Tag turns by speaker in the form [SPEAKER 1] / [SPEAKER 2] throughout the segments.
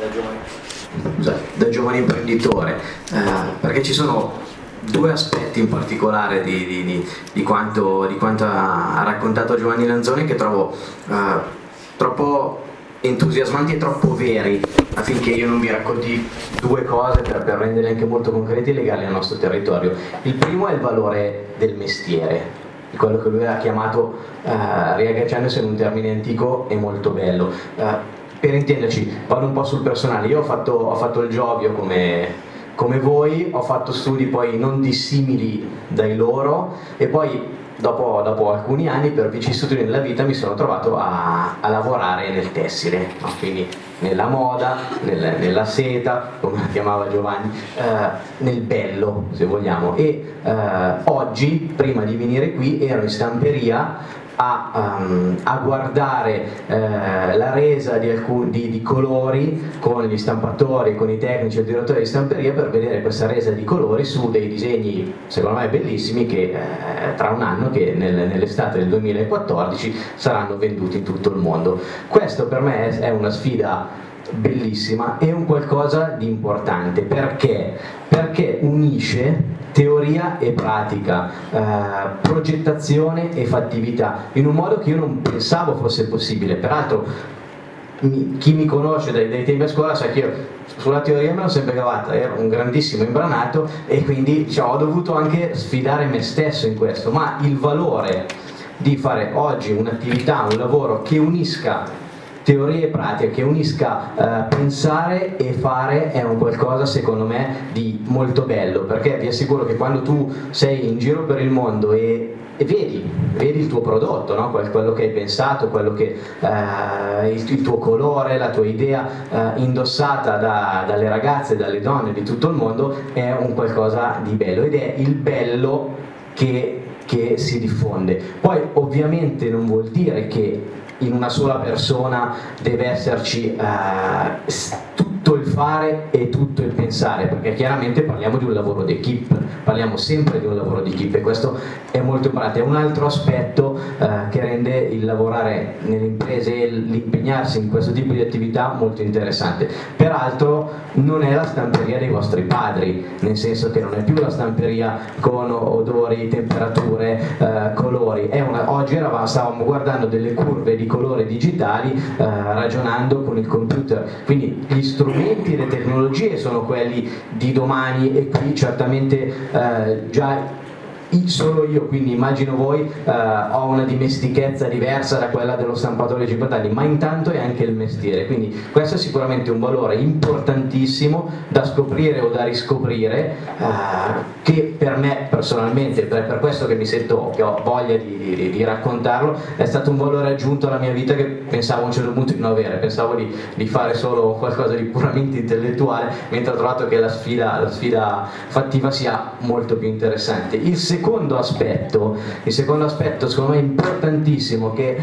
[SPEAKER 1] da giovane imprenditore, perché ci sono due aspetti in particolare di quanto ha raccontato Giovanni Lanzoni che trovo troppo entusiasmanti e troppo veri affinché io non vi racconti due cose per renderli anche molto concreti e legali al nostro territorio. Il primo è il valore del mestiere, quello che lui ha chiamato, riagganciandosi in un termine antico e molto bello. Per intenderci, vado un po' sul personale. Io ho fatto il Giovio come voi, ho fatto studi poi non dissimili dai loro e poi dopo alcuni anni, per vicissitudini della vita, mi sono trovato a lavorare nel tessile, no? Quindi nella moda, nella seta, come la chiamava Giovanni, nel bello, se vogliamo. E oggi, prima di venire qui, ero in stamperia a guardare la resa di colori con gli stampatori, con i tecnici e il direttore di stamperia, per vedere questa resa di colori su dei disegni secondo me bellissimi che tra un anno, che nell'estate del 2014 saranno venduti in tutto il mondo. Questo per me è una sfida bellissima e un qualcosa di importante. Perché unisce teoria e pratica, progettazione e fattività, in un modo che io non pensavo fosse possibile. Peraltro chi mi conosce dai tempi a scuola sa che io sulla teoria me l'ho sempre cavata, ero un grandissimo imbranato e quindi ho dovuto anche sfidare me stesso in questo, ma il valore di fare oggi un'attività, un lavoro che unisca teoria e pratica, che unisca pensare e fare, è un qualcosa secondo me di molto bello, perché vi assicuro che quando tu sei in giro per il mondo e vedi il tuo prodotto, no? Quello che hai pensato, quello che il tuo colore, la tua idea indossata dalle ragazze, dalle donne di tutto il mondo, è un qualcosa di bello, ed è il bello che si diffonde. Poi ovviamente non vuol dire che in una sola persona deve esserci tutto il fare e tutto il pensare, perché chiaramente parliamo di un lavoro d'equipe, parliamo sempre di un lavoro d'equipe, e questo è molto importante. È un altro aspetto che rende il lavorare nelle imprese e l'impegnarsi in questo tipo di attività molto interessante. Peraltro non è la stamperia dei vostri padri, nel senso che non è più la stamperia con odori, temperature, colori. Oggi stavamo guardando delle curve di colore digitali, ragionando con il computer, quindi gli strumenti e le tecnologie sono quelli di domani, e qui certamente già solo io, quindi immagino voi, ho una dimestichezza diversa da quella dello stampatore di 50 anni, ma intanto è anche il mestiere, quindi questo è sicuramente un valore importantissimo da scoprire o da riscoprire, che per me personalmente, per questo che che ho voglia di raccontarlo, è stato un valore aggiunto alla mia vita che pensavo a un certo punto di non avere. Pensavo di fare solo qualcosa di puramente intellettuale, mentre ho trovato che la sfida fattiva sia molto più interessante. Il secondo aspetto secondo me importantissimo, che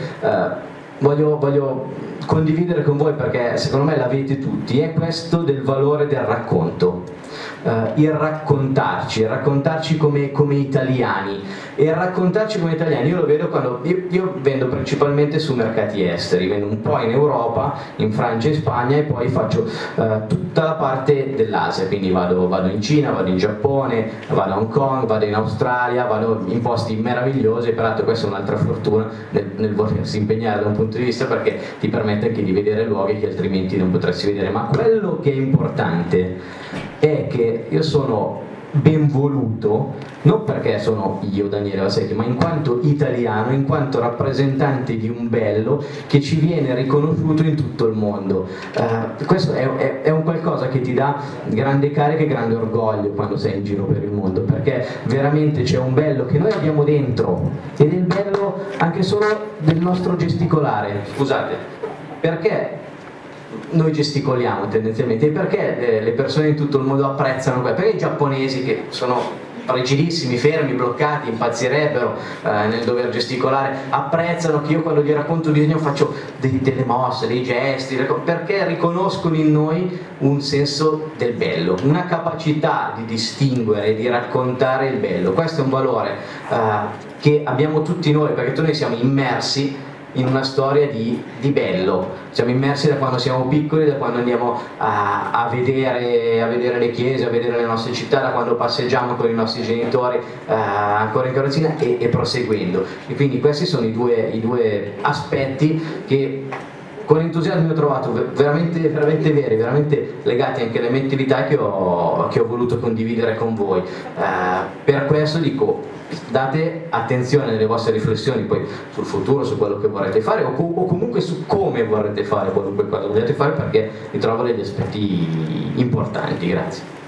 [SPEAKER 1] voglio condividere con voi perché secondo me l'avete tutti, è questo del valore del racconto. Il raccontarci come italiani, e raccontarci come italiani io lo vedo quando io vendo principalmente su mercati esteri, vendo un po' in Europa, in Francia e Spagna, e poi faccio tutta la parte dell'Asia, quindi vado in Cina, vado in Giappone, vado a Hong Kong, vado in Australia, vado in posti meravigliosi. E peraltro questa è un'altra fortuna nel volersi impegnare da un punto di vista, perché ti permette anche di vedere luoghi che altrimenti non potresti vedere. Ma quello che è importante è che io sono ben voluto, non perché sono io Daniele Valsecchi, ma in quanto italiano, in quanto rappresentante di un bello che ci viene riconosciuto in tutto il mondo. Questo è un qualcosa che ti dà grande carica e grande orgoglio quando sei in giro per il mondo, perché veramente c'è un bello che noi abbiamo dentro, ed è il bello anche solo del nostro gesticolare. Scusate, perché noi gesticoliamo tendenzialmente, e perché le persone in tutto il mondo apprezzano perché i giapponesi, che sono rigidissimi, fermi, bloccati, impazzirebbero nel dover gesticolare, apprezzano che io quando gli racconto un disegno faccio delle mosse, dei gesti, perché riconoscono in noi un senso del bello, una capacità di distinguere, di raccontare il bello. Questo è un valore che abbiamo tutti noi, perché noi siamo immersi in una storia di bello. Siamo immersi da quando siamo piccoli, da quando andiamo a vedere le chiese, a vedere le nostre città, da quando passeggiamo con i nostri genitori ancora in carrozzina e proseguendo. E quindi questi sono i due aspetti che con entusiasmo ho trovato veramente veri, veramente legati anche alle mentalità che ho voluto condividere con voi. Per questo dico, date attenzione nelle vostre riflessioni poi sul futuro, su quello che vorrete fare o comunque su come vorrete fare qualunque cosa volete fare, perché vi trovo degli aspetti importanti. Grazie.